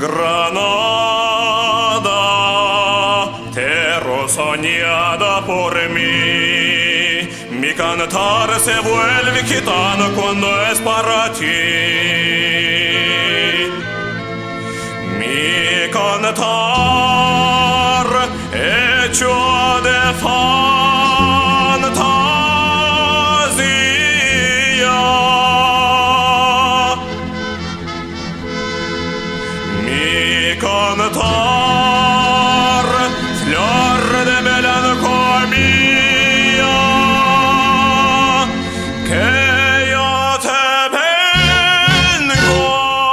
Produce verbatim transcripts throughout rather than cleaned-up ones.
Granada, terra soñada por mí. Mi cantar se vuelve gitano cuando es para ti. Mi cantar hecho de fantasía. Mi cantar flor de melancolía, que yo te vengo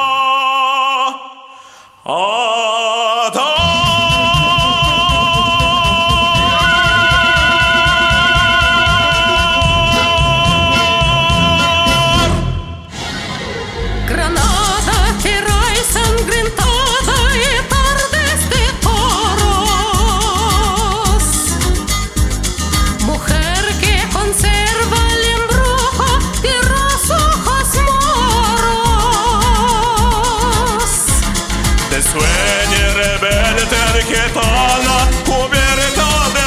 a dar. Granada, tierra ensangrentada y tardes de toros, mujer que conserva el embrujo de los ojos moros. De sueño rebelde gitana cubierta de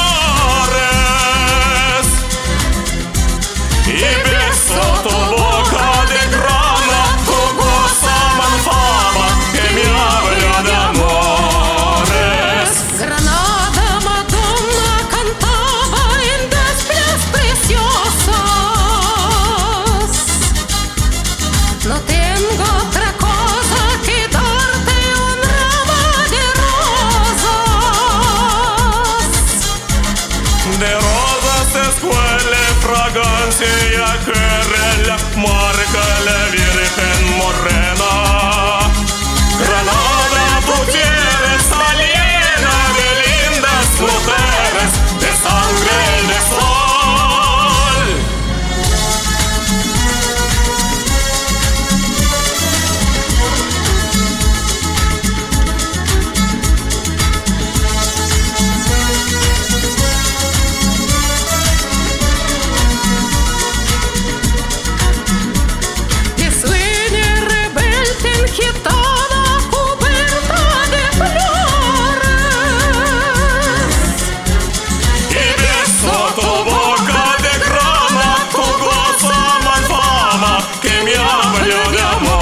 flores, y beso tu boca de grana, tu goza manfama que me habla de amores. Granada, Madonna cantaba en desplegas preciosas. No tengo otra cosa que darte un ramo de rosas. De rosas se escuele fragancia que la marca la Virgen morena. Granada, tu tierra está llena de lindas mujeres, de sangre y de sol. De sueño rebelde gitana cubierta de flores, Y beso tu boca de grana, tu goza manfama que me habla de amor.